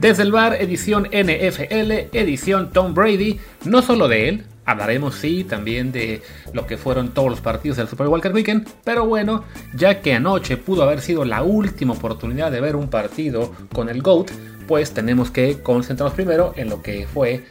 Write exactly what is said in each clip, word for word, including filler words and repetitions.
Desde el bar, edición N F L, edición Tom Brady. No solo de él, hablaremos sí también de lo que fueron todos los partidos del Super Wildcard Weekend, pero bueno, ya que anoche pudo haber sido la última oportunidad de ver un partido con el GOAT, pues tenemos que concentrarnos primero en lo que fue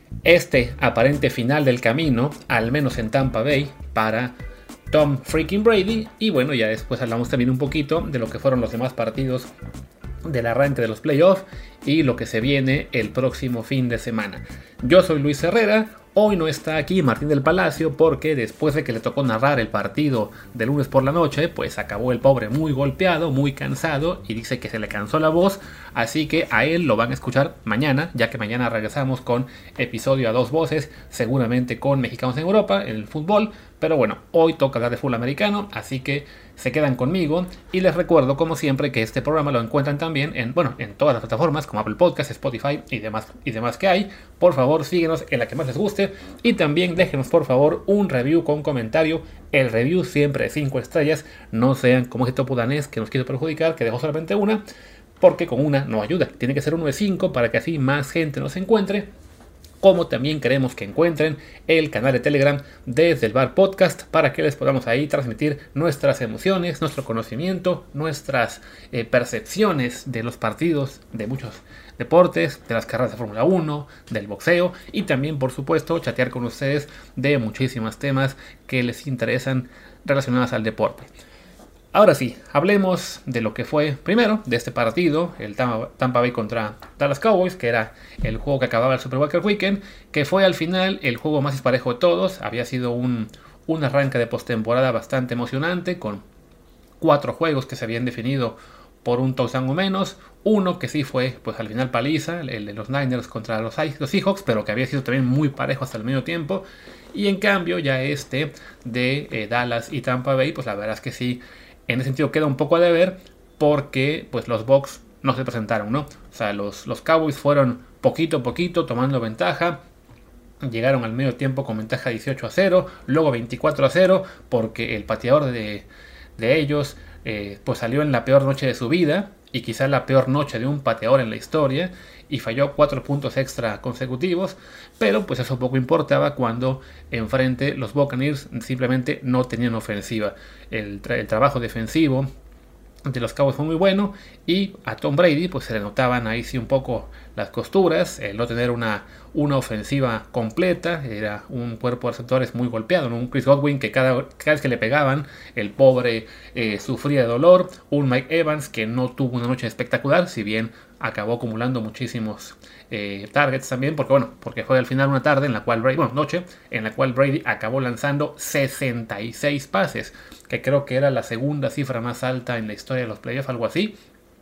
este aparente final del camino, al menos en Tampa Bay, para Tom freaking Brady. Y bueno, ya después hablamos también un poquito de lo que fueron los demás partidos del arranque de los playoffs y lo que se viene el próximo fin de semana. Yo soy Luis Herrera. Hoy no está aquí Martín del Palacio porque después de que le tocó narrar el partido de lunes por la noche, pues acabó el pobre muy golpeado, muy cansado y dice que se le cansó la voz, así que a él lo van a escuchar mañana, ya que mañana regresamos con episodio a dos voces, seguramente con mexicanos en Europa, en el fútbol, pero bueno, hoy toca hablar de fútbol americano, así que se quedan conmigo y les recuerdo como siempre que este programa lo encuentran también en, bueno, en todas las plataformas como Apple Podcasts, Spotify y demás, y demás que hay. Por favor síguenos en la que más les guste y también déjenos por favor un review con comentario. El review siempre de cinco estrellas, no sean como este topo danés que nos quiso perjudicar, que dejó solamente una, porque con una no ayuda, tiene que ser uno de cinco para que así más gente nos encuentre. Como también queremos que encuentren el canal de Telegram Desde el Bar Podcast para que les podamos ahí transmitir nuestras emociones, nuestro conocimiento, nuestras eh, percepciones de los partidos de muchos deportes, de las carreras de Fórmula uno, del boxeo y también por supuesto chatear con ustedes de muchísimos temas que les interesan relacionados al deporte. Ahora sí, hablemos de lo que fue primero de este partido, el Tampa Bay contra Dallas Cowboys, que era el juego que acababa el Super Wildcard Weekend, que fue al final el juego más disparejo de todos. Había sido un, un arranque de postemporada bastante emocionante, con cuatro juegos que se habían definido por un touchdown o menos, uno que sí fue pues al final paliza, el de los Niners contra los, los Seahawks, pero que había sido también muy parejo hasta el medio tiempo, y en cambio ya este de eh, Dallas y Tampa Bay, pues la verdad es que sí, en ese sentido queda un poco a deber porque pues los Bucs no se presentaron, ¿no? O sea, los, los Cowboys fueron poquito a poquito tomando ventaja. Llegaron al medio tiempo con ventaja dieciocho a cero, luego veinticuatro a cero porque el pateador de, de ellos eh, pues salió en la peor noche de su vida y quizá la peor noche de un pateador en la historia y falló cuatro puntos extra consecutivos, pero pues eso poco importaba cuando enfrente los Buccaneers simplemente no tenían ofensiva. El, tra- el trabajo defensivo de los Cowboys fue muy bueno y a Tom Brady pues se le notaban ahí sí un poco las costuras, el no tener una, una ofensiva completa, era un cuerpo de receptores muy golpeado, ¿no? Un Chris Godwin que cada, cada vez que le pegaban el pobre eh, sufría de dolor, un Mike Evans que no tuvo una noche espectacular, si bien acabó acumulando muchísimos eh, targets también, porque bueno, porque fue al final una tarde en la cual Brady, bueno, noche, en la cual Brady acabó lanzando sesenta y seis pases, que creo que era la segunda cifra más alta en la historia de los playoffs, algo así,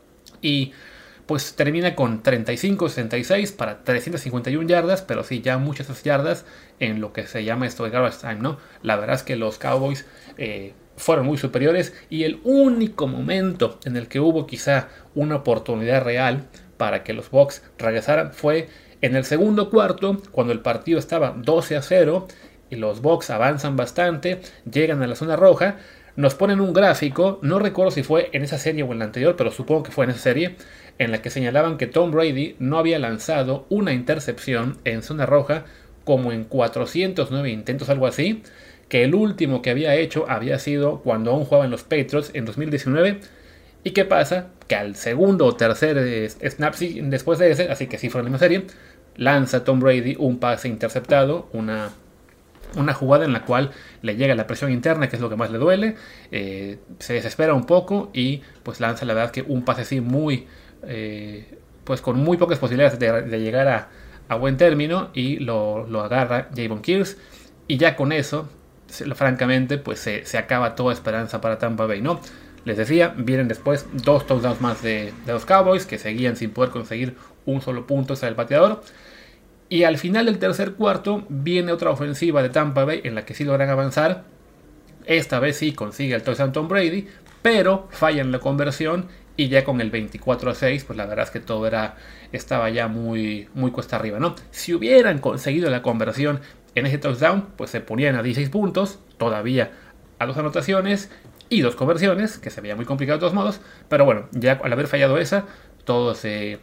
y pues termina con treinta y cinco sesenta y seis para trescientas cincuenta y una yardas, pero sí, ya muchas esas yardas en lo que se llama esto de garbage time, ¿no? La verdad es que los Cowboys eh, fueron muy superiores y el único momento en el que hubo quizá una oportunidad real para que los Bucs regresaran fue en el segundo cuarto, cuando el partido estaba doce a cero y los Bucs avanzan bastante, llegan a la zona roja, nos ponen un gráfico, no recuerdo si fue en esa serie o en la anterior, pero supongo que fue en esa serie, en la que señalaban que Tom Brady no había lanzado una intercepción en zona roja como en cuatrocientos nueve intentos, algo así, que el último que había hecho había sido cuando aún jugaba en los Patriots en dos mil diecinueve. ¿Y qué pasa? Que al segundo o tercer eh, snap después de ese, así que sí fue en la misma serie, lanza Tom Brady un pase interceptado, una, una jugada en la cual le llega la presión interna, que es lo que más le duele, eh, se desespera un poco y pues lanza la verdad que un pase así muy, eh, pues con muy pocas posibilidades de, de llegar a, a buen término y lo, lo agarra Javon Kearse y ya con eso, francamente, pues se, se acaba toda esperanza para Tampa Bay, ¿no? Les decía, vienen después dos touchdowns más de, de los Cowboys que seguían sin poder conseguir un solo punto hasta el pateador. Y al final del tercer cuarto viene otra ofensiva de Tampa Bay en la que sí logran avanzar. Esta vez sí consigue el touchdown Tom Brady, pero fallan la conversión y ya con el veinticuatro a seis, pues la verdad es que todo era, estaba ya muy, muy cuesta arriba, ¿no? Si hubieran conseguido la conversión en ese touchdown, pues se ponían a dieciséis puntos, todavía a dos anotaciones y dos conversiones, que se veía muy complicado de todos modos, pero bueno, ya al haber fallado esa, todo se,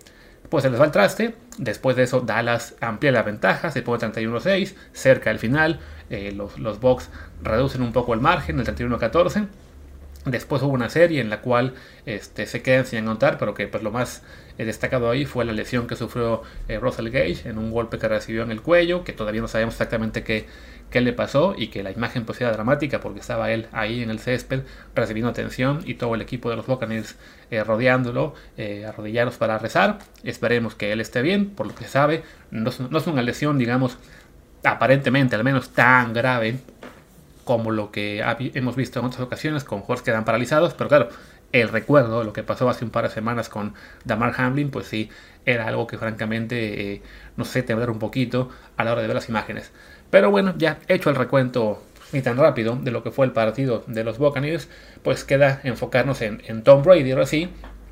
pues se les va el traste. Después de eso Dallas amplía la ventaja, se pone treinta y uno a seis, cerca del final, eh, los, los Bucks reducen un poco el margen, el treinta y uno a catorce. Después hubo una serie en la cual este, se quedan sin anotar, pero que pues lo más eh, destacado ahí fue la lesión que sufrió eh, Russell Gage en un golpe que recibió en el cuello, que todavía no sabemos exactamente qué, qué le pasó, y que la imagen pues era dramática porque estaba él ahí en el césped recibiendo atención y todo el equipo de los Buccaneers eh, rodeándolo, eh, arrodillados para rezar. Esperemos que él esté bien, por lo que sabe, no es, no es una lesión, digamos, aparentemente al menos tan grave como lo que hemos visto en otras ocasiones con jugadores que quedan paralizados, pero claro, el recuerdo de lo que pasó hace un par de semanas con Damar Hamlin, pues sí, era algo que francamente, eh, no sé, temblar un poquito a la hora de ver las imágenes. Pero bueno, ya hecho el recuento ni tan rápido de lo que fue el partido de los Buccaneers, pues queda enfocarnos en, en Tom Brady ahora sí,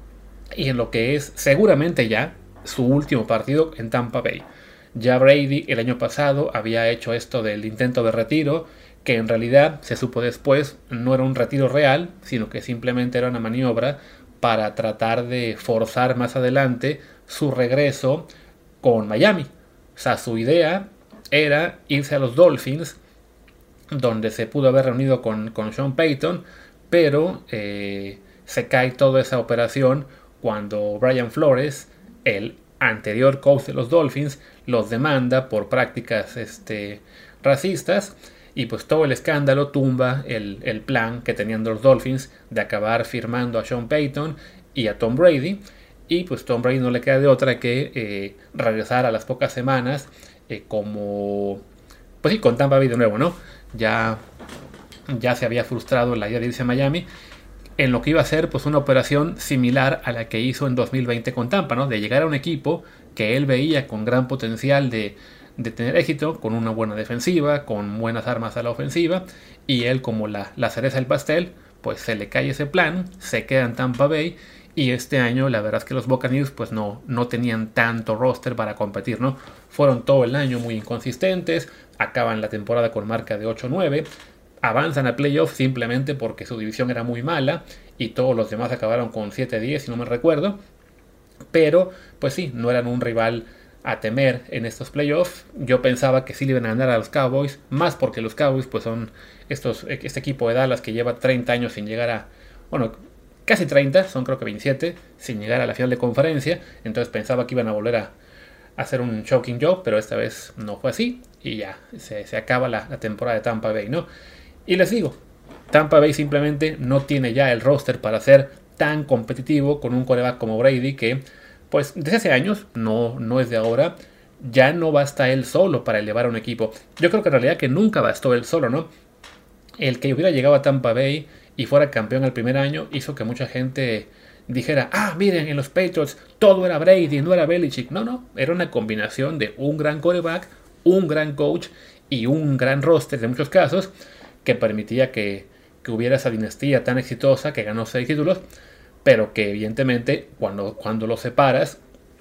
y en lo que es seguramente ya su último partido en Tampa Bay. Ya Brady el año pasado había hecho esto del intento de retiro, que en realidad se supo después no era un retiro real, sino que simplemente era una maniobra para tratar de forzar más adelante su regreso con Miami. O sea, su idea era irse a los Dolphins, donde se pudo haber reunido con, con Sean Payton, pero eh, se cae toda esa operación cuando Brian Flores, el anterior coach de los Dolphins, los demanda por prácticas este, racistas. Y pues todo el escándalo tumba el, el plan que tenían los Dolphins de acabar firmando a Sean Payton y a Tom Brady. Y pues Tom Brady no le queda de otra que eh, regresar a las pocas semanas eh, como... Pues sí, con Tampa Bay de nuevo, ¿no? Ya, ya se había frustrado la idea de irse a Miami, en lo que iba a ser pues una operación similar a la que hizo en dos mil veinte con Tampa, ¿no? De llegar a un equipo que él veía con gran potencial de... de tener éxito, con una buena defensiva, con buenas armas a la ofensiva, y él como la, la cereza del pastel, pues se le cae ese plan, se queda en Tampa Bay, y este año la verdad es que los Buccaneers pues no, no tenían tanto roster para competir, ¿no? Fueron todo el año muy inconsistentes, acaban la temporada con marca de ocho nueve, avanzan a playoffs simplemente porque su división era muy mala, y todos los demás acabaron con siete diez, si no me recuerdo, pero pues sí, no eran un rival a temer en estos playoffs. Yo pensaba que sí le iban a ganar a los Cowboys, más porque los Cowboys pues son estos, este equipo de Dallas que lleva treinta años sin llegar a, bueno, casi treinta, son creo que veintisiete, sin llegar a la final de conferencia. Entonces pensaba que iban a volver a, a hacer un shocking job, pero esta vez no fue así, y ya, se, se acaba la, la temporada de Tampa Bay, ¿no? Y les digo, Tampa Bay simplemente no tiene ya el roster para ser tan competitivo con un quarterback como Brady, que pues desde hace años, no, no es de ahora, ya no basta él solo para elevar a un equipo. Yo creo que en realidad que nunca bastó él solo, ¿no? El que hubiera llegado a Tampa Bay y fuera campeón el primer año hizo que mucha gente dijera, ah, miren, en los Patriots todo era Brady, no era Belichick. No, no, era una combinación de un gran quarterback, un gran coach y un gran roster en muchos casos, que permitía que, que hubiera esa dinastía tan exitosa que ganó seis títulos, pero que evidentemente cuando, cuando los separas,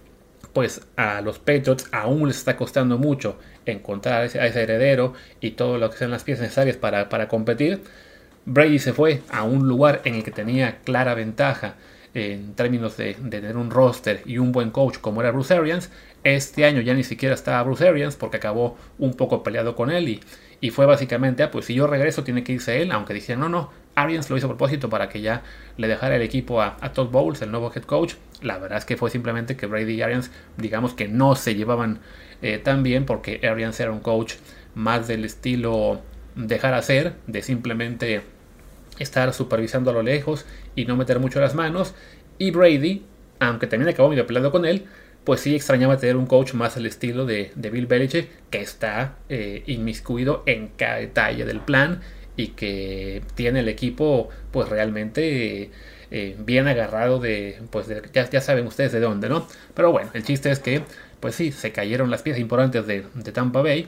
pues a los Patriots aún les está costando mucho encontrar a ese, a ese heredero y todo lo que sean las piezas necesarias para, para competir. Brady se fue a un lugar en el que tenía clara ventaja en términos de, de tener un roster y un buen coach como era Bruce Arians. Este año ya ni siquiera estaba Bruce Arians porque acabó un poco peleado con él y, y fue básicamente, ah, pues si yo regreso tiene que irse él, aunque dijeron no, no, Arians lo hizo a propósito para que ya le dejara el equipo a, a Todd Bowles, el nuevo head coach. La verdad es que fue simplemente que Brady y Arians, digamos que no se llevaban eh, tan bien, porque Arians era un coach más del estilo dejar hacer, de simplemente estar supervisando a lo lejos y no meter mucho las manos. Y Brady, aunque también acabó medio peleado con él, pues sí extrañaba tener un coach más al estilo de, de Bill Belichick, que está eh, inmiscuido en cada detalle del plan y que tiene el equipo pues realmente eh, bien agarrado de, pues de, ya, ya saben ustedes de dónde, ¿no? Pero bueno, el chiste es que pues sí, se cayeron las piezas importantes de, de Tampa Bay,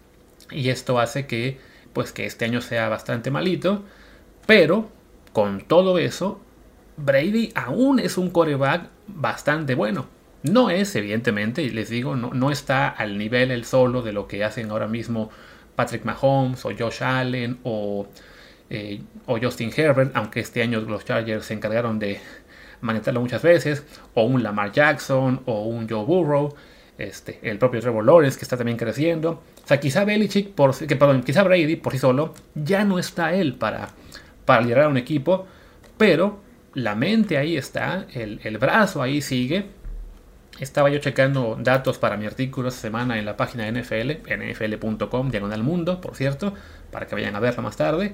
y esto hace que pues que este año sea bastante malito, pero con todo eso Brady aún es un quarterback bastante bueno. No es, evidentemente, y les digo, no, no está al nivel el solo de lo que hacen ahora mismo Patrick Mahomes o Josh Allen o, eh, o Justin Herbert, aunque este año los Chargers se encargaron de manejarlo muchas veces, o un Lamar Jackson, o un Joe Burrow, este, el propio Trevor Lawrence que está también creciendo. O sea, quizá Belichick, por, que, perdón, quizá Brady por sí solo, ya no está él para, para liderar un equipo, pero la mente ahí está, el, el brazo ahí sigue. Estaba yo checando datos para mi artículo esta semana en la página de N F L, N F L punto com, diagonal mundo, por cierto, para que vayan a verlo más tarde.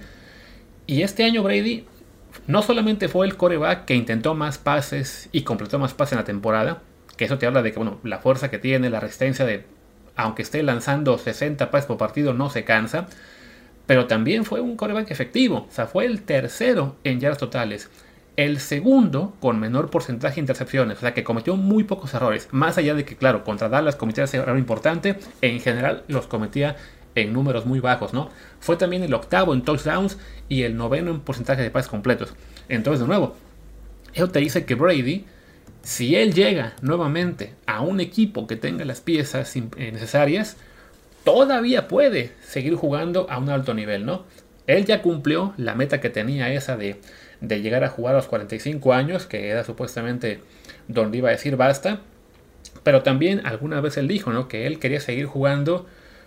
Y este año Brady no solamente fue el quarterback que intentó más pases y completó más pases en la temporada, que eso te habla de que, bueno, la fuerza que tiene, la resistencia de, aunque esté lanzando sesenta pases por partido, no se cansa, pero también fue un quarterback efectivo. O sea, fue el tercero en yardas totales, el segundo con menor porcentaje de intercepciones, o sea que cometió muy pocos errores, más allá de que, claro, contra Dallas cometía ese error importante, en general los cometía en números muy bajos, ¿no? Fue también el octavo en touchdowns y el noveno en porcentaje de pases completos. Entonces, de nuevo, eso te dice que Brady, si él llega nuevamente a un equipo que tenga las piezas necesarias, todavía puede seguir jugando a un alto nivel, ¿no? Él ya cumplió la meta que tenía esa de de llegar a jugar a los cuarenta y cinco años, que era supuestamente donde iba a decir basta, pero también alguna vez él dijo, ¿no?, que él quería seguir jugando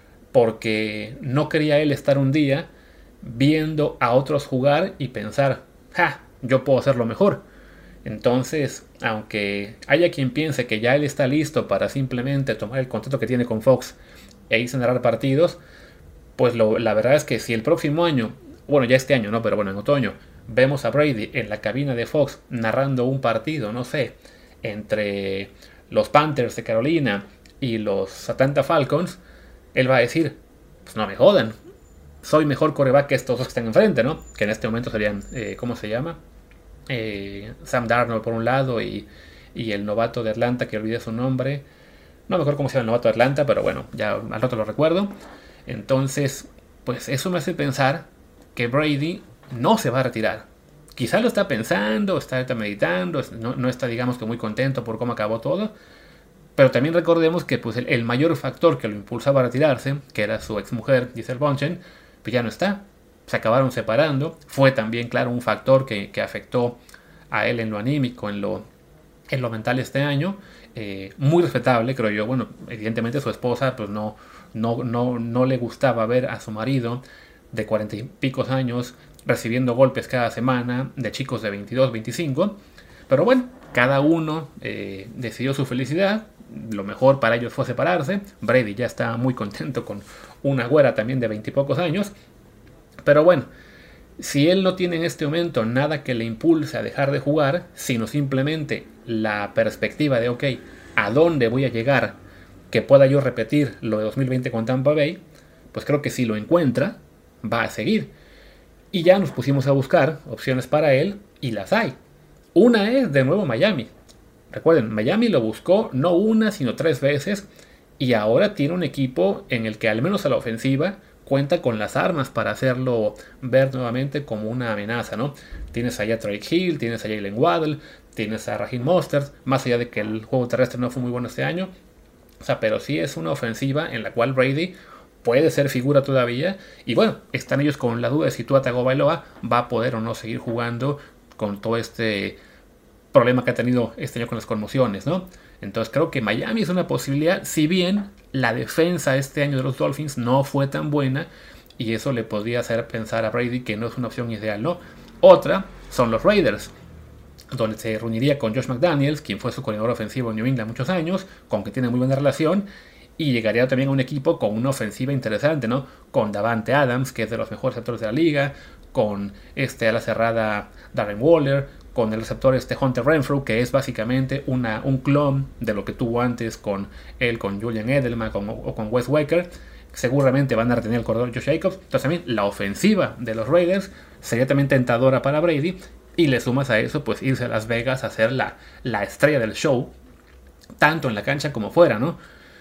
porque no quería él estar un día viendo a otros jugar y pensar, ja, yo puedo hacerlo mejor. Entonces, aunque haya quien piense que ya él está listo para simplemente tomar el contrato que tiene con Fox e irse a narrar partidos, pues lo, la verdad es que si el próximo año, bueno, ya este año, no, pero bueno, en otoño, vemos a Brady en la cabina de Fox narrando un partido, no sé, entre los Panthers de Carolina y los Atlanta Falcons, él va a decir, pues no me jodan, soy mejor quarterback que estos dos que están enfrente, ¿no? Que en este momento serían, eh, ¿cómo se llama? Eh, Sam Darnold por un lado y, y el novato de Atlanta, que olvidé su nombre. No me acuerdo cómo se llama el novato de Atlanta, pero bueno, ya al rato lo recuerdo. Entonces, pues eso me hace pensar que Brady no se va a retirar. Quizá lo está pensando, está meditando, no, no está, digamos, que muy contento por cómo acabó todo. Pero también recordemos que pues, el, el mayor factor que lo impulsaba a retirarse, que era su exmujer, Gisele Bündchen, pues ya no está. Se acabaron separando. Fue también, claro, un factor que, que afectó a él en lo anímico, en lo, en lo mental este año. Eh, muy respetable, creo yo. Bueno, evidentemente su esposa pues no, no, no, no le gustaba ver a su marido de cuarenta y picos años recibiendo golpes cada semana de chicos de veintidós, veinticinco. Pero bueno, cada uno eh, decidió su felicidad. Lo mejor para ellos fue separarse. Brady ya está muy contento con una güera también de veintipocos años. Pero bueno, si él no tiene en este momento nada que le impulse a dejar de jugar, sino simplemente la perspectiva de, ok, ¿a dónde voy a llegar que pueda yo repetir lo de dos mil veinte con Tampa Bay? Pues creo que si lo encuentra, va a seguir. Y ya nos pusimos a buscar opciones para él y las hay. Una es de nuevo Miami. Recuerden, Miami lo buscó no una sino tres veces y ahora tiene un equipo en el que al menos a la ofensiva cuenta con las armas para hacerlo ver nuevamente como una amenaza, ¿no? Tienes allá a Tyreek Hill, tienes a Jalen Waddle, tienes a Raheem Mostert, más allá de que el juego terrestre no fue muy bueno este año. O sea, pero sí es una ofensiva en la cual Brady puede ser figura todavía. Y bueno, están ellos con la duda de si Tua Tagovailoa va a poder o no seguir jugando con todo este problema que ha tenido este año con las conmociones, ¿no? Entonces creo que Miami es una posibilidad, si bien la defensa este año de los Dolphins no fue tan buena y eso le podría hacer pensar a Brady que no es una opción ideal, ¿no? Otra son los Raiders, donde se reuniría con Josh McDaniels, quien fue su coordinador ofensivo en New England muchos años, con que tiene muy buena relación, y llegaría también a un equipo con una ofensiva interesante, ¿no? Con Davante Adams, que es de los mejores receptores de la liga, con este ala cerrada Darren Waller, con el receptor este Hunter Renfrew, que es básicamente una, un clon de lo que tuvo antes con él, con Julian Edelman con, o con Wes Welker. Seguramente van a retener el corredor Josh Jacobs. Entonces también la ofensiva de los Raiders sería también tentadora para Brady. Y le sumas a eso, pues irse a Las Vegas a ser la, la estrella del show, tanto en la cancha como fuera, ¿no?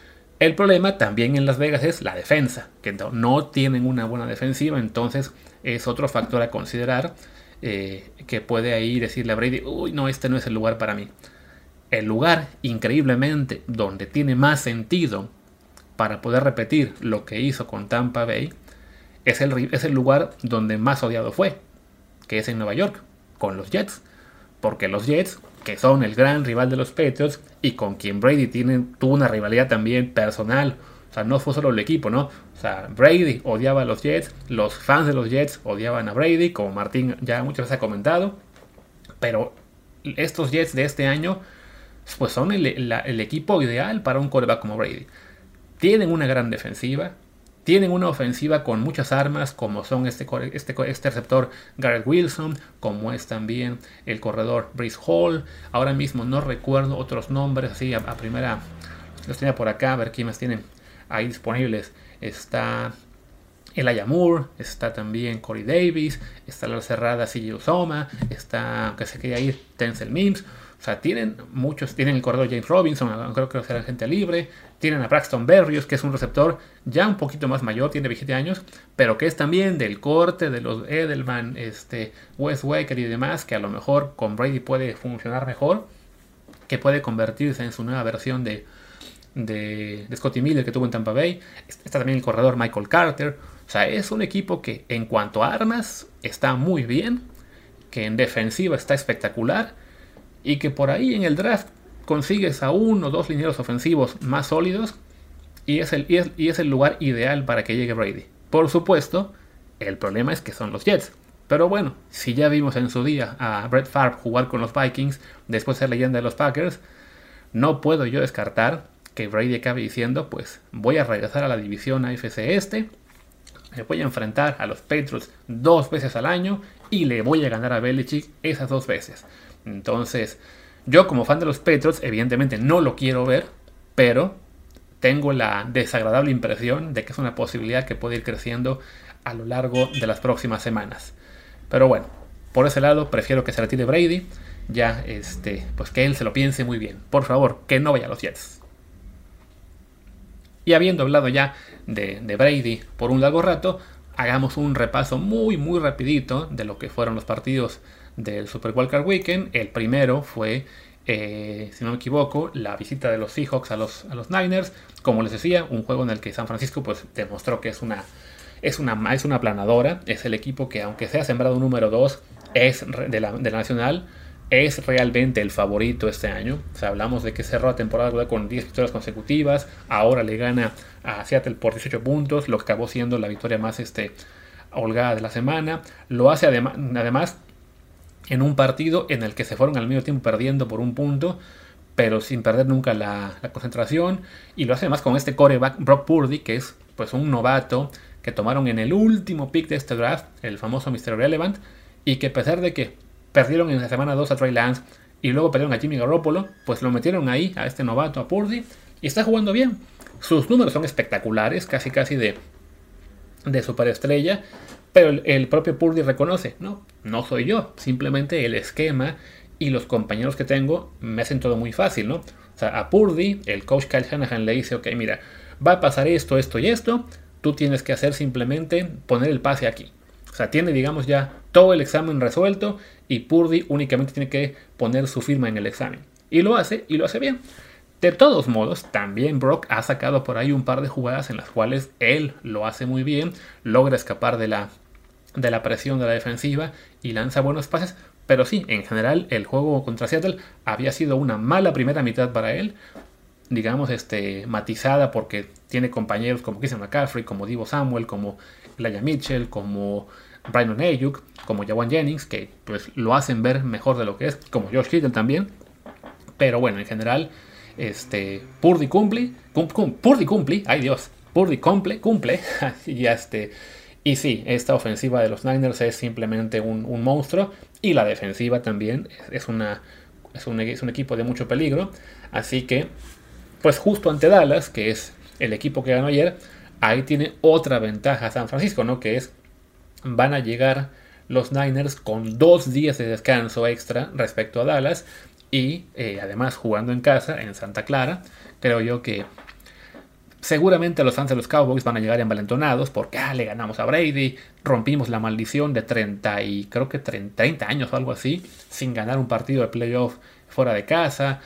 El problema también en Las Vegas es la defensa, que no, no tienen una buena defensiva, entonces es otro factor a considerar. Eh, que puede ahí decirle a Brady, uy, no, este no es el lugar para mí. El lugar, increíblemente, donde tiene más sentido para poder repetir lo que hizo con Tampa Bay, es el, es el lugar donde más odiado fue, que es en Nueva York, con los Jets. Porque los Jets que son el gran rival de los Patriots y con quien Brady tiene, tuvo una rivalidad también personal. O sea, no fue solo el equipo, ¿no? O sea, Brady odiaba a los Jets, los fans de los Jets odiaban a Brady, como Martín ya muchas veces ha comentado. Pero estos Jets de este año, pues son el, la, el equipo ideal para un quarterback como Brady. Tienen una gran defensiva, tienen una ofensiva con muchas armas, como son este, este, este receptor Garrett Wilson, como es también el corredor Breece Hall. Ahora mismo no recuerdo otros nombres, así a, a primera, los tenía por acá, a ver quién más tienen ahí disponibles. Está Elijah Moore, está también Corey Davis, está la cerrada C J Uzomah, está, aunque se quería ir, Denzel Mims. O sea, tienen muchos, tienen el corredor James Robinson, creo que será gente libre, tienen a Braxton Berrios, que es un receptor ya un poquito más mayor, tiene veintisiete años, pero que es también del corte de los Edelman, este, Wes Welker y demás, que a lo mejor con Brady puede funcionar mejor, que puede convertirse en su nueva versión de, de, de Scotty Miller que tuvo en Tampa Bay. Está también el corredor Michael Carter. O sea, es un equipo que en cuanto a armas está muy bien, que en defensiva está espectacular, y que por ahí en el draft consigues a uno o dos linieros ofensivos más sólidos y es, el, y, es, y es el lugar ideal para que llegue Brady. Por supuesto, el problema es que son los Jets. Pero bueno, si ya vimos en su día a Brett Favre jugar con los Vikings, después ser leyenda de los Packers, no puedo yo descartar que Brady acabe diciendo, pues voy a regresar a la división A F C Este, me voy a enfrentar a los Patriots dos veces al año y le voy a ganar a Belichick esas dos veces. Entonces, yo como fan de los Patriots, evidentemente no lo quiero ver, pero tengo la desagradable impresión de que es una posibilidad que puede ir creciendo a lo largo de las próximas semanas. Pero bueno, por ese lado prefiero que se retire Brady, ya este, pues que él se lo piense muy bien. Por favor, que no vaya a los Jets. Y habiendo hablado ya de, de Brady por un largo rato, hagamos un repaso muy muy rapidito de lo que fueron los partidos del Super Wildcard Weekend. El primero fue, eh, si no me equivoco, la visita de los Seahawks a los, a los Niners. Como les decía, un juego en el que San Francisco pues demostró que es una, es una, es una planadora. Es el equipo que, aunque sea sembrado número dos, es de la, de la Nacional, es realmente el favorito este año. O sea, hablamos de que cerró la temporada con diez victorias consecutivas, ahora le gana a Seattle por dieciocho puntos, lo que acabó siendo la victoria más este, holgada de la semana. Lo hace adem- además en un partido en el que se fueron al medio tiempo perdiendo por un punto, pero sin perder nunca la, la concentración. Y lo hace además con este quarterback Brock Purdy, que es pues un novato que tomaron en el último pick de este draft, el famoso mister Relevant, y que a pesar de que perdieron en la semana dos a Trey Lance y luego perdieron a Jimmy Garoppolo, pues lo metieron ahí a este novato, a Purdy, y está jugando bien. Sus números son espectaculares, casi casi de, de superestrella. Pero el, el propio Purdy reconoce, no, no soy yo, simplemente el esquema y los compañeros que tengo me hacen todo muy fácil, ¿no? O sea, a Purdy, el coach Kyle Shanahan le dice, ok, mira, va a pasar esto, esto y esto, tú tienes que hacer simplemente poner el pase aquí. O sea, tiene, digamos, ya todo el examen resuelto y Purdy únicamente tiene que poner su firma en el examen. Y lo hace, y lo hace bien. De todos modos, también Brock ha sacado por ahí un par de jugadas en las cuales él lo hace muy bien, logra escapar de la de la presión de la defensiva y lanza buenos pases, pero sí, en general el juego contra Seattle había sido una mala primera mitad para él, digamos este matizada porque tiene compañeros como Christian McCaffrey, como Deebo Samuel, como Elijah Mitchell, como Brandon Ayuk, como Jawan Jennings, que pues lo hacen ver mejor de lo que es, como Josh Kittle también, pero bueno, en general este Purdy cumple, cum, cum, Purdy cumple, ay Dios, Purdy cumple, cumple, y este Y sí, esta ofensiva de los Niners es simplemente un, un monstruo. Y la defensiva también es, una, es, un, es un equipo de mucho peligro. Así que, pues justo ante Dallas, que es el equipo que ganó ayer, ahí tiene otra ventaja San Francisco, ¿no? Que es, van a llegar los Niners con dos días de descanso extra respecto a Dallas. Y eh, además jugando en casa, en Santa Clara, creo yo que seguramente los fans de los Cowboys van a llegar envalentonados porque ah, le ganamos a Brady, rompimos la maldición de treinta y creo que treinta años o algo así, sin ganar un partido de playoff fuera de casa.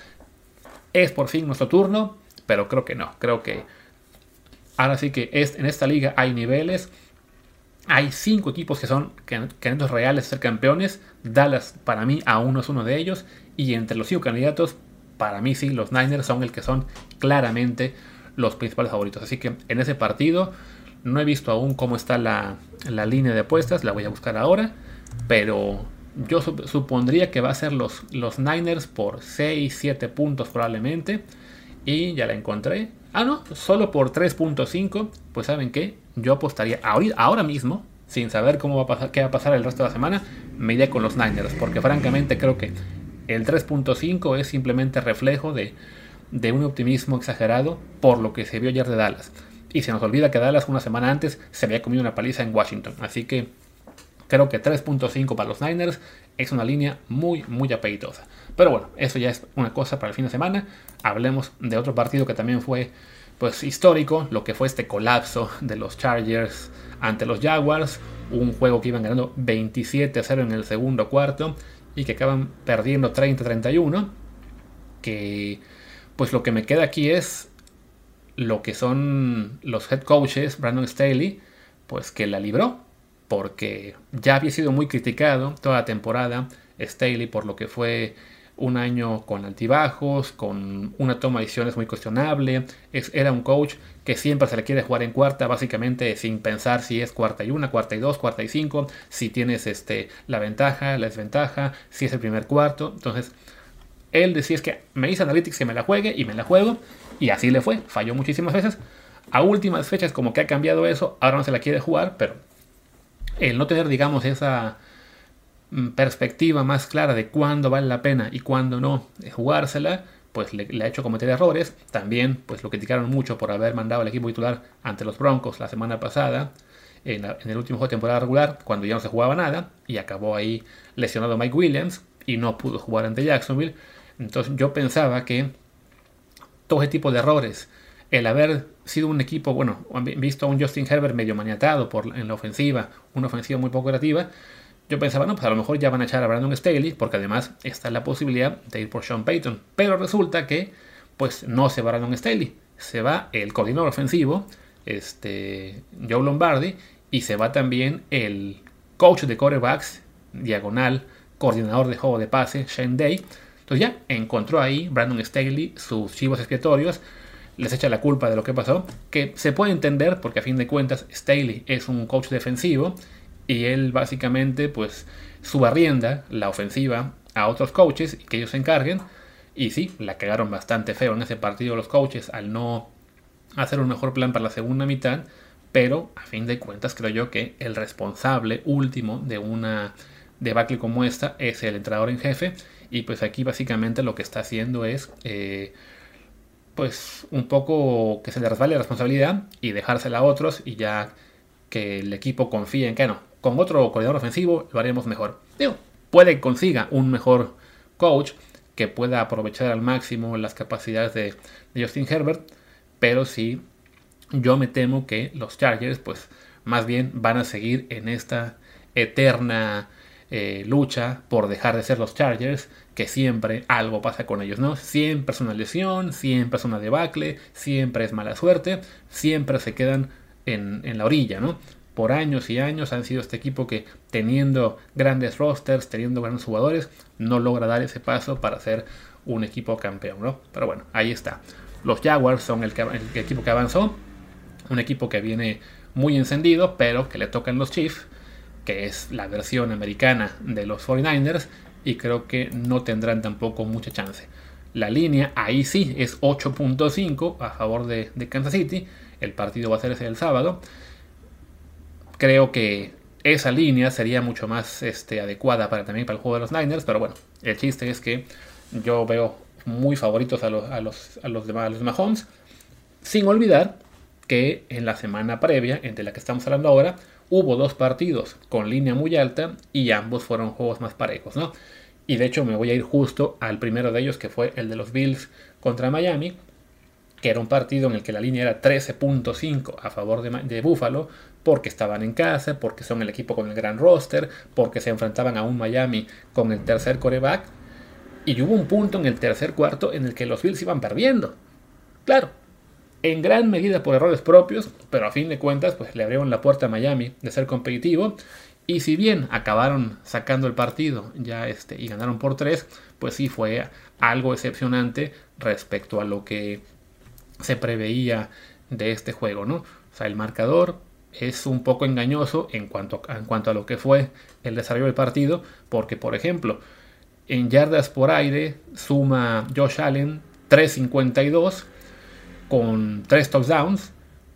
Es por fin nuestro turno, pero creo que no. Creo que ahora sí que es, en esta liga hay niveles hay cinco equipos que son candidatos reales a ser campeones. Dallas para mí aún no es uno de ellos. Y entre los cinco candidatos, para mí sí, los Niners son el que son claramente los principales favoritos. Así que en ese partido no he visto aún cómo está la, la línea de apuestas. La voy a buscar ahora. Pero yo supondría que va a ser los, los Niners por seis, siete puntos probablemente. Y ya la encontré. Ah, no, solo por tres punto cinco. Pues ¿saben qué? Yo apostaría ahora, ahora mismo, sin saber cómo va a pasar, qué va a pasar el resto de la semana, me iré con los Niners. Porque francamente creo que el tres punto cinco es simplemente reflejo de, de un optimismo exagerado por lo que se vio ayer de Dallas. Y se nos olvida que Dallas una semana antes se había comido una paliza en Washington. Así que creo que tres punto cinco para los Niners es una línea muy, muy apetitosa. Pero bueno, eso ya es una cosa para el fin de semana. Hablemos de otro partido que también fue pues histórico, lo que fue este colapso de los Chargers ante los Jaguars. Un juego que iban ganando veintisiete a cero en el segundo cuarto y que acaban perdiendo treinta a treinta y uno. Que pues lo que me queda aquí es lo que son los head coaches, Brandon Staley, pues que la libró. Porque ya había sido muy criticado toda la temporada Staley por lo que fue un año con altibajos, con una toma de decisiones muy cuestionable. Es, era un coach que siempre se le quiere jugar en cuarta, básicamente sin pensar si es cuarta y una, cuarta y dos, cuarta y cinco, si tienes este, la ventaja, la desventaja, si es el primer cuarto. Entonces, él decía es que me hice analytics que me la juegue y me la juego, y así le fue. Falló muchísimas veces. A últimas fechas como que ha cambiado eso, ahora no se la quiere jugar, pero el no tener, digamos, esa perspectiva más clara de cuándo vale la pena y cuándo no jugársela, pues le, le ha hecho cometer errores. También pues lo criticaron mucho por haber mandado al equipo titular ante los Broncos la semana pasada, en, la, en el último juego de temporada regular, cuando ya no se jugaba nada, y acabó ahí lesionado Mike Williams y no pudo jugar ante Jacksonville. Entonces yo pensaba que todo ese tipo de errores, el haber sido un equipo, bueno, visto a un Justin Herbert medio maniatado por, en la ofensiva, una ofensiva muy poco creativa, yo pensaba, no, pues a lo mejor ya van a echar a Brandon Staley, porque además está la posibilidad de ir por Sean Payton. Pero resulta que, pues no se va Brandon Staley, se va el coordinador ofensivo, este, Joe Lombardi, y se va también el coach de quarterbacks, diagonal, coordinador de juego de pase, Shane Day. Entonces ya encontró ahí Brandon Staley sus chivos expiatorios, les echa la culpa de lo que pasó, que se puede entender porque a fin de cuentas Staley es un coach defensivo y él básicamente pues subarrienda la ofensiva a otros coaches y que ellos se encarguen. Y sí, la cagaron bastante feo en ese partido los coaches al no hacer un mejor plan para la segunda mitad, pero a fin de cuentas creo yo que el responsable último de una debacle como esta es el entrenador en jefe, y pues aquí básicamente lo que está haciendo es eh, pues un poco que se le resbale la responsabilidad y dejársela a otros, y ya que el equipo confíe en que no, con otro coordinador ofensivo lo haremos mejor. Digo, puede que consiga un mejor coach que pueda aprovechar al máximo las capacidades de, de Justin Herbert, pero sí, yo me temo que los Chargers pues más bien van a seguir en esta eterna eh, lucha por dejar de ser los Chargers, que siempre algo pasa con ellos, ¿no? Siempre es una lesión, siempre es una debacle, siempre es mala suerte, siempre se quedan en, en la orilla, ¿no? Por años y años han sido este equipo que, teniendo grandes rosters, teniendo grandes jugadores, no logra dar ese paso para ser un equipo campeón, ¿no? Pero bueno, ahí está. Los Jaguars son el, que, el equipo que avanzó, un equipo que viene muy encendido, pero que le tocan los Chiefs, que es la versión americana de los cuarenta y nueve ers, y creo que no tendrán tampoco mucha chance. La línea ahí sí es ocho punto cinco a favor de, de Kansas City. El partido va a ser ese el sábado. Creo que esa línea sería mucho más este, adecuada para, también para el juego de los Niners, pero bueno, el chiste es que yo veo muy favoritos a los, a los, a los, demás, a los Mahomes, sin olvidar que en la semana previa, entre la que estamos hablando ahora, hubo dos partidos con línea muy alta y ambos fueron juegos más parejos, ¿no? Y de hecho me voy a ir justo al primero de ellos, que fue el de los Bills contra Miami, que era un partido en el que la línea era trece punto cinco a favor de, de Buffalo, porque estaban en casa, porque son el equipo con el gran roster, porque se enfrentaban a un Miami con el tercer quarterback, y hubo un punto en el tercer cuarto en el que los Bills iban perdiendo. Claro, en gran medida por errores propios, pero a fin de cuentas pues le abrieron la puerta a Miami de ser competitivo. Y si bien acabaron sacando el partido ya este, y ganaron por tres, pues sí fue algo excepcionante respecto a lo que se preveía de este juego, ¿no? O sea, el marcador es un poco engañoso en cuanto, en cuanto a lo que fue el desarrollo del partido, porque por ejemplo, en yardas por aire suma Josh Allen trescientos cincuenta y dos con tres touchdowns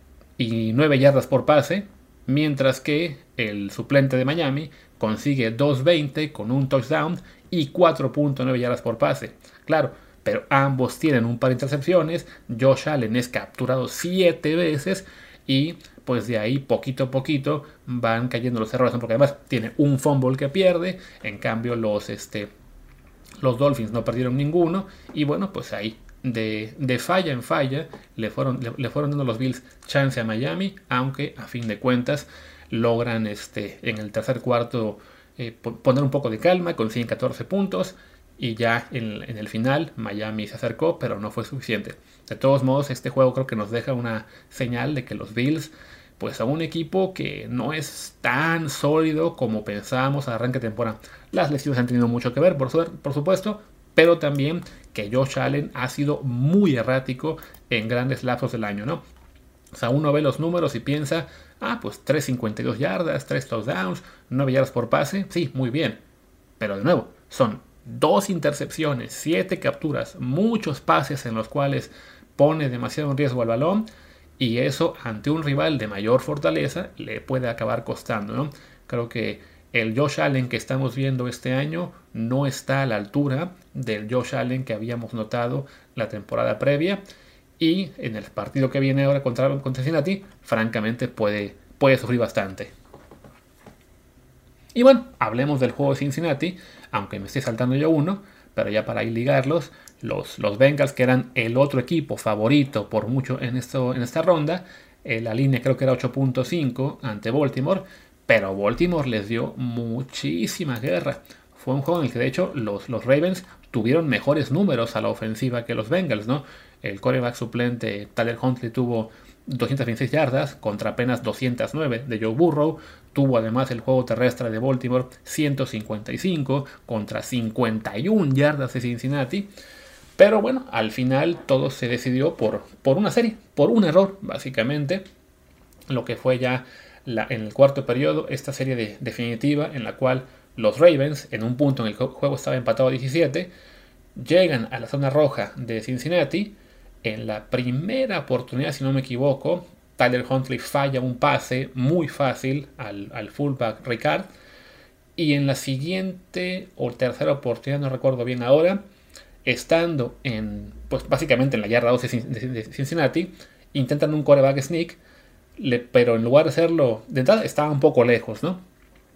y nueve yardas por pase, mientras que el suplente de Miami consigue doscientos veinte con un touchdown y cuatro punto nueve yardas por pase. Claro, pero ambos tienen un par de intercepciones. Josh Allen es capturado siete veces y pues de ahí poquito a poquito van cayendo los errores, porque además tiene un fumble que pierde. En cambio los, este, los Dolphins no perdieron ninguno y bueno, pues ahí de, de falla en falla le fueron, le, le fueron dando los Bills chance a Miami, aunque a fin de cuentas logran este, en el tercer cuarto eh, poner un poco de calma, consiguen catorce puntos y ya en, en el final Miami se acercó, pero no fue suficiente. De todos modos, este juego creo que nos deja una señal de que los Bills pues son un equipo que no es tan sólido como pensábamos a arranque de temporada. Las lesiones han tenido mucho que ver, por, su, por supuesto, pero también que Josh Allen ha sido muy errático en grandes lapsos del año, ¿no? O sea, uno ve los números y piensa, ah, pues trescientos cincuenta y dos yardas, tres touchdowns, nueve yardas por pase, sí, muy bien. Pero de nuevo, son dos intercepciones, siete capturas, muchos pases en los cuales pone demasiado en riesgo al balón, y eso ante un rival de mayor fortaleza le puede acabar costando, ¿no? Creo que el Josh Allen que estamos viendo este año no está a la altura del Josh Allen que habíamos notado la temporada previa, y en el partido que viene ahora contra, contra Cincinnati, francamente puede, puede sufrir bastante. Y bueno, hablemos del juego de Cincinnati, aunque me estoy saltando yo uno, pero ya para ir ligarlos, los, los Bengals, que eran el otro equipo favorito por mucho en, esto, en esta ronda, eh, la línea creo que era ocho punto cinco ante Baltimore, pero Baltimore les dio muchísima guerra. Fue un juego en el que de hecho los, los Ravens tuvieron mejores números a la ofensiva que los Bengals, ¿no? El quarterback suplente Tyler Huntley tuvo doscientas veintiséis yardas contra apenas doscientas nueve de Joe Burrow. Tuvo además el juego terrestre de Baltimore ciento cincuenta y cinco contra cincuenta y una yardas de Cincinnati. Pero bueno, al final todo se decidió por, por una serie, por un error básicamente. Lo que fue ya la, en el cuarto periodo, esta serie de, definitiva en la cual los Ravens, en un punto en el que el juego estaba empatado a diecisiete, llegan a la zona roja de Cincinnati. En la primera oportunidad, si no me equivoco, Tyler Huntley falla un pase muy fácil al, al fullback Ricard. Y en la siguiente o tercera oportunidad, no recuerdo bien ahora, estando en, pues básicamente en la yarda doce de Cincinnati, intentan un quarterback sneak, le, pero en lugar de hacerlo, de entrada estaba un poco lejos, ¿no?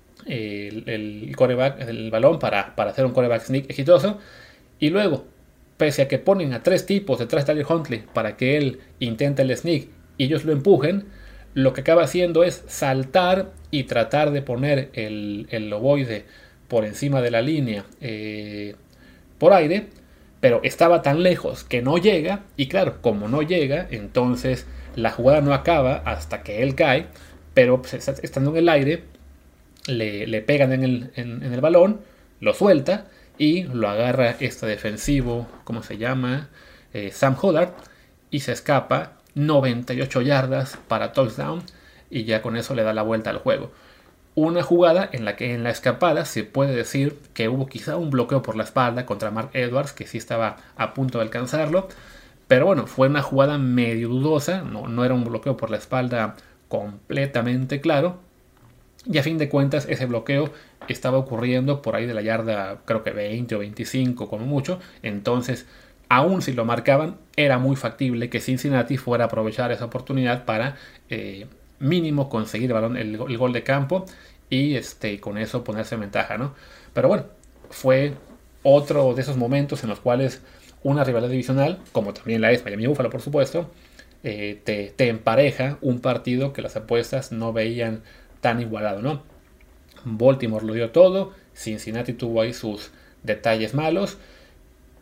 El, el quarterback, el balón para, para hacer un quarterback sneak exitoso. Y luego, pese a que ponen a tres tipos detrás de Tyler Huntley para que él intente el sneak y ellos lo empujen, lo que acaba haciendo es saltar y tratar de poner el, el ovoide por encima de la línea eh, por aire, pero estaba tan lejos que no llega, y claro, como no llega, entonces la jugada no acaba hasta que él cae, pero pues, estando en el aire, le, le pegan en el, en, en el balón, lo suelta, y lo agarra este defensivo, ¿cómo se llama? Eh, Sam Hubbard, y se escapa noventa y ocho yardas para touchdown, y ya con eso le da la vuelta al juego. Una jugada en la que en la escapada se puede decir que hubo quizá un bloqueo por la espalda contra Mark Edwards, que sí estaba a punto de alcanzarlo, pero bueno, fue una jugada medio dudosa, no, no era un bloqueo por la espalda completamente claro. Y a fin de cuentas ese bloqueo estaba ocurriendo por ahí de la yarda creo que veinte o veinticinco como mucho. Entonces, aún si lo marcaban, era muy factible que Cincinnati fuera a aprovechar esa oportunidad para eh, mínimo conseguir el, balón, el, el gol de campo y este, con eso ponerse en ventaja, ¿no? Pero bueno, fue otro de esos momentos en los cuales una rivalidad divisional, como también la es Miami Buffalo por supuesto, eh, te, te empareja un partido que las apuestas no veían tan igualado, ¿no? Baltimore lo dio todo, Cincinnati tuvo ahí sus detalles malos,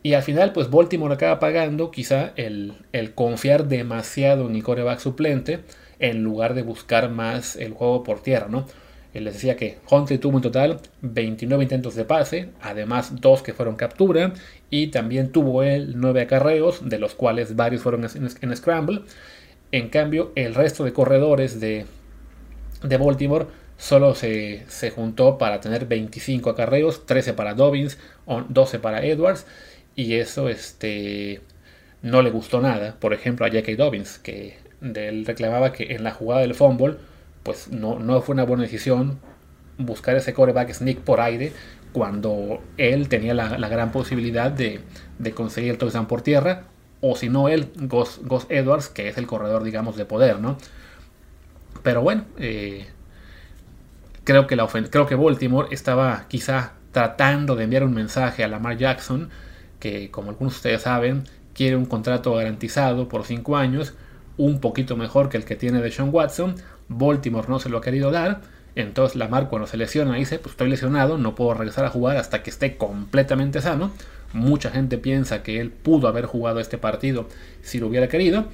Y al final, pues Baltimore acaba pagando quizá el, el confiar demasiado en el quarterback suplente en lugar de buscar más el juego por tierra, ¿no? Él les decía que Huntley tuvo en total veintinueve intentos de pase, además dos que fueron captura, y también tuvo él nueve acarreos, de los cuales varios fueron en, en scramble. En cambio, el resto de corredores de, de Baltimore solo se, se juntó para tener veinticinco acarreos, trece para Dobbins, doce para Edwards, y eso este, no le gustó nada, por ejemplo, a J K. Dobbins, que de él reclamaba que en la jugada del fumble, pues no, no fue una buena decisión buscar ese quarterback sneak por aire cuando él tenía la, la gran posibilidad de, de conseguir el touchdown por tierra, o si no él, Gus, Gus Edwards, que es el corredor, digamos, de poder, ¿no? Pero bueno, eh, creo, que la ofen- creo que Baltimore estaba quizá tratando de enviar un mensaje a Lamar Jackson, que como algunos de ustedes saben, quiere un contrato garantizado por cinco años, un poquito mejor que el que tiene Deshaun Watson. Baltimore no se lo ha querido dar, entonces Lamar cuando se lesiona dice, pues estoy lesionado, no puedo regresar a jugar hasta que esté completamente sano. Mucha gente piensa que él pudo haber jugado este partido si lo hubiera querido,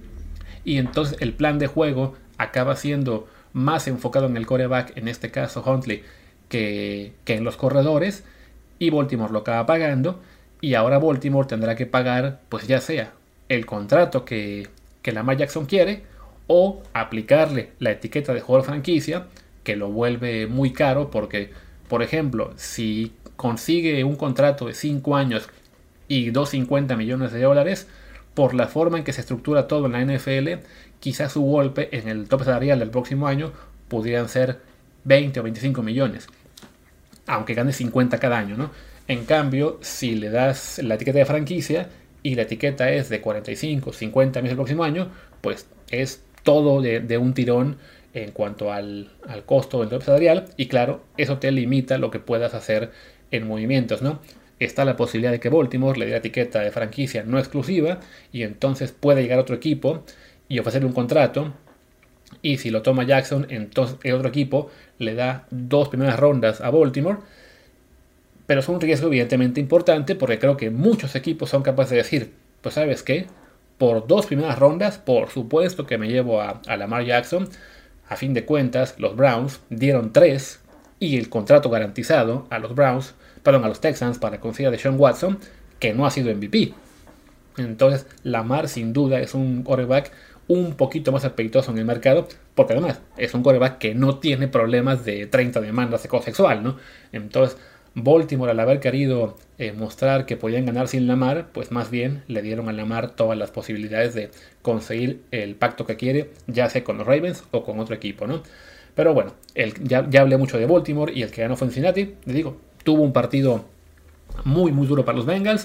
y entonces el plan de juego acaba siendo más enfocado en el quarterback, en este caso Huntley, que, que en los corredores, y Baltimore lo acaba pagando, y ahora Baltimore tendrá que pagar, pues ya sea el contrato que, que Lamar Jackson quiere, o aplicarle la etiqueta de jugador franquicia, que lo vuelve muy caro, porque, por ejemplo, si consigue un contrato de cinco años y doscientos cincuenta millones de dólares, por la forma en que se estructura todo en la N F L, quizás su golpe en el tope salarial del próximo año pudieran ser veinte o veinticinco millones, aunque gane cincuenta cada año, ¿no? En cambio, si le das la etiqueta de franquicia y la etiqueta es de cuarenta y cinco, cincuenta millones el próximo año, pues es todo de, de un tirón en cuanto al, al costo del tope salarial, y claro, eso te limita lo que puedas hacer en movimientos, ¿no? Está la posibilidad de que Baltimore le dé la etiqueta de franquicia no exclusiva y entonces puede llegar otro equipo y ofrecerle un contrato, y si lo toma Jackson, entonces el otro equipo le da dos primeras rondas a Baltimore, pero es un riesgo evidentemente importante porque creo que muchos equipos son capaces de decir, pues sabes qué, por dos primeras rondas, por supuesto que me llevo a, a Lamar Jackson. A fin de cuentas, los Browns dieron tres y el contrato garantizado a los Browns, perdón, a los Texans para conseguir a Deshaun Watson, que no ha sido M V P. Entonces, Lamar sin duda es un quarterback un poquito más apetitoso en el mercado, porque además es un quarterback que no tiene problemas de treinta demandas de acoso sexual, ¿no? Entonces, Baltimore, al haber querido eh, mostrar que podían ganar sin Lamar, pues más bien le dieron a Lamar todas las posibilidades de conseguir el pacto que quiere, ya sea con los Ravens o con otro equipo, ¿no? Pero bueno, el, ya, ya hablé mucho de Baltimore, y el que ganó fue Cincinnati. Les digo, tuvo un partido muy muy duro para los Bengals.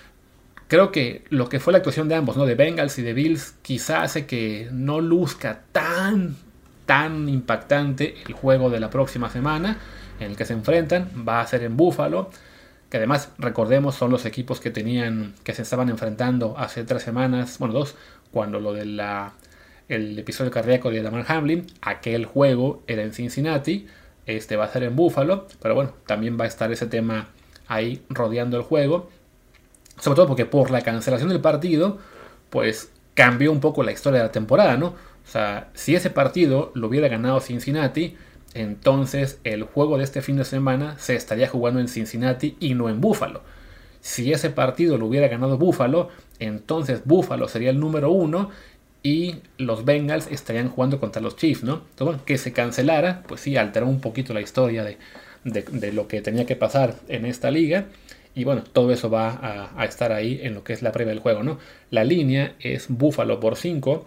Creo que lo que fue la actuación de ambos, ¿no? De Bengals y de Bills, quizá hace que no luzca tan, tan impactante el juego de la próxima semana en el que se enfrentan. Va a ser en Buffalo, que además, recordemos, son los equipos que tenían, que se estaban enfrentando hace tres semanas, bueno, dos, cuando lo del el episodio cardíaco de Damar Hamlin. Aquel juego era en Cincinnati, este va a ser en Buffalo, pero bueno, también va a estar ese tema ahí rodeando el juego, sobre todo porque por la cancelación del partido, pues cambió un poco la historia de la temporada, ¿no? O sea, si ese partido lo hubiera ganado Cincinnati, entonces el juego de este fin de semana se estaría jugando en Cincinnati y no en Buffalo. Si ese partido lo hubiera ganado Buffalo, entonces Buffalo sería el número uno y los Bengals estarían jugando contra los Chiefs, ¿no? Entonces, bueno, que se cancelara, pues sí, alteró un poquito la historia de, de, de lo que tenía que pasar en esta liga. Y bueno, todo eso va a, a estar ahí en lo que es la previa del juego, ¿no? La línea es Buffalo por cinco.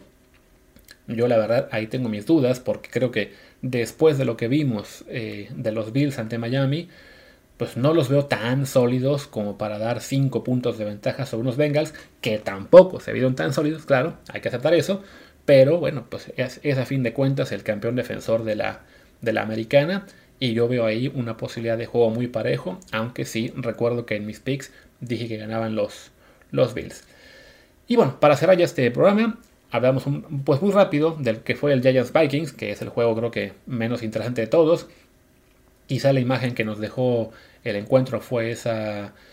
Yo la verdad ahí tengo mis dudas, porque creo que después de lo que vimos eh, de los Bills ante Miami, pues no los veo tan sólidos como para dar cinco puntos de ventaja sobre unos Bengals, que tampoco se vieron tan sólidos, claro, hay que aceptar eso, pero bueno, pues es, es a fin de cuentas el campeón defensor de la, de la americana, y yo veo ahí una posibilidad de juego muy parejo, aunque sí, recuerdo que en mis picks dije que ganaban los, los Bills. Y bueno, para cerrar ya este programa, hablamos un, pues muy rápido del que fue el Giants Vikings, que es el juego creo que menos interesante de todos. Quizá la imagen que nos dejó el encuentro fue esa,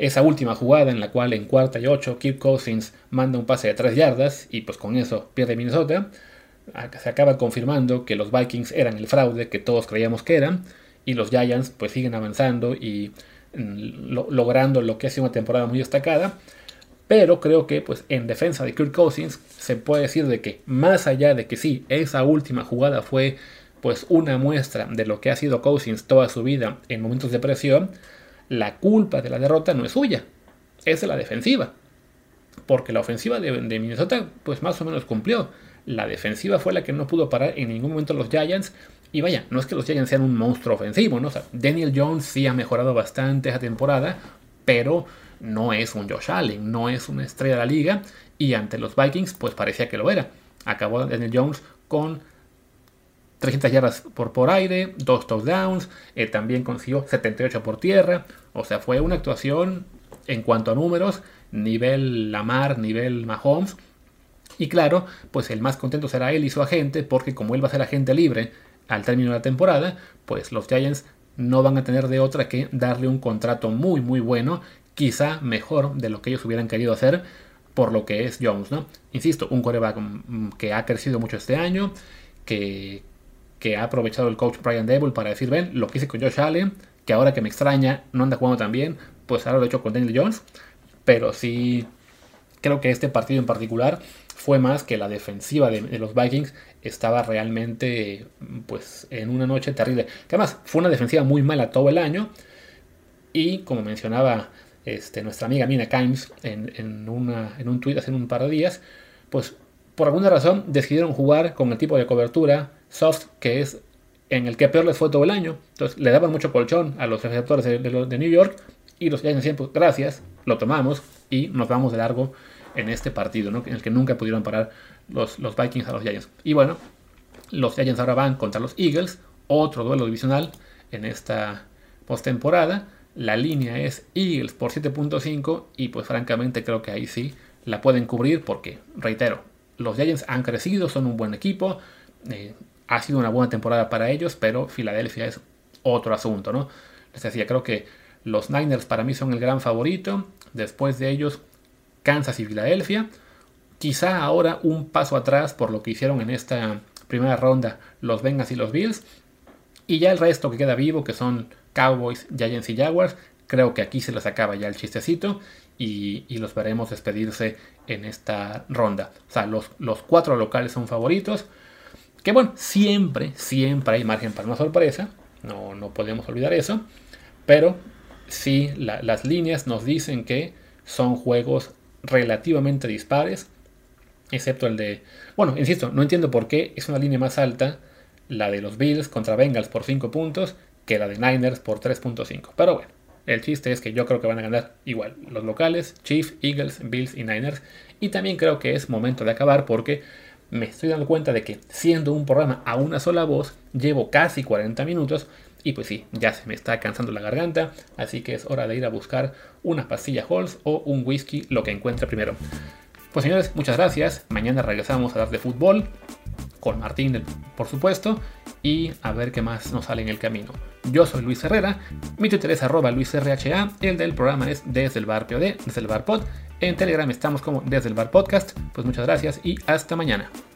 esa última jugada en la cual en cuarta y ocho Kirk Cousins manda un pase de tres yardas y pues con eso pierde Minnesota. Se acaba confirmando que los Vikings eran el fraude que todos creíamos que eran, y los Giants pues siguen avanzando y lo, logrando lo que ha sido una temporada muy destacada. Pero creo que pues en defensa de Kirk Cousins se puede decir de que más allá de que sí, esa última jugada fue pues una muestra de lo que ha sido Cousins toda su vida en momentos de presión, la culpa de la derrota no es suya, es de la defensiva. Porque la ofensiva de, de Minnesota pues más o menos cumplió. La defensiva fue la que no pudo parar en ningún momento los Giants. Y vaya, no es que los Giants sean un monstruo ofensivo, ¿no? O sea, Daniel Jones sí ha mejorado bastante esa temporada, pero no es un Josh Allen, no es una estrella de la liga. Y ante los Vikings pues parecía que lo era. Acabó Daniel Jones con trescientas yardas por, por aire, dos touchdowns, eh, también consiguió setenta y ocho por tierra. O sea, fue una actuación en cuanto a números, nivel Lamar, nivel Mahomes. Y claro, pues el más contento será él y su agente, porque como él va a ser agente libre al término de la temporada, pues los Giants no van a tener de otra que darle un contrato muy muy bueno, quizá mejor de lo que ellos hubieran querido hacer por lo que es Jones, ¿no? Insisto, un quarterback que ha crecido mucho este año, que, que ha aprovechado el coach Brian Daboll para decir, ven, lo que hice con Josh Allen, que ahora que me extraña no anda jugando tan bien, pues ahora lo he hecho con Daniel Jones. Pero sí, creo que este partido en particular fue más que la defensiva de, de los Vikings estaba realmente pues en una noche terrible. Que además fue una defensiva muy mala todo el año. Y como mencionaba este, nuestra amiga Mina Kimes en, en, una, en un tweet hace un par de días, pues por alguna razón decidieron jugar con el tipo de cobertura soft que es en el que peor les fue todo el año. Entonces le daban mucho colchón a los receptores de, de, de New York, y los Giants decían, pues gracias, lo tomamos y nos vamos de largo en este partido, ¿no? En el que nunca pudieron parar los, los Vikings a los Giants. Y bueno, los Giants ahora van contra los Eagles, otro duelo divisional en esta postemporada. La línea es Eagles por siete punto cinco y pues francamente creo que ahí sí la pueden cubrir porque, reitero, los Giants han crecido, son un buen equipo, eh, ha sido una buena temporada para ellos, pero Filadelfia es otro asunto, ¿no? Les decía, creo que los Niners para mí son el gran favorito, después de ellos Kansas y Filadelfia, quizá ahora un paso atrás por lo que hicieron en esta primera ronda los Bengals y los Bills, y ya el resto que queda vivo, que son Cowboys, Giants y Jaguars, creo que aquí se les acaba ya el chistecito y, y los veremos despedirse en esta ronda. O sea, los, los cuatro locales son favoritos, que bueno, siempre, siempre hay margen para una sorpresa, no, no podemos olvidar eso, pero sí, la, las líneas nos dicen que son juegos relativamente dispares, excepto el de... Bueno, insisto, no entiendo por qué es una línea más alta la de los Bills contra Bengals por cinco puntos que la de Niners por tres punto cinco. Pero bueno, el chiste es que yo creo que van a ganar igual los locales, Chiefs, Eagles, Bills y Niners. Y también creo que es momento de acabar porque me estoy dando cuenta de que siendo un programa a una sola voz, llevo casi cuarenta minutos. Y pues sí, ya se me está cansando la garganta, así que es hora de ir a buscar una pastilla Halls o un whisky, lo que encuentre primero. Pues señores, muchas gracias. Mañana regresamos a hablar de fútbol, con Martín, por supuesto, y a ver qué más nos sale en el camino. Yo soy Luis Herrera, mi Twitter es arroba luisrha, el del programa es Desde el Bar P O D, Desde el Bar Pod. En Telegram estamos como Desde el Bar Podcast. Pues muchas gracias y hasta mañana.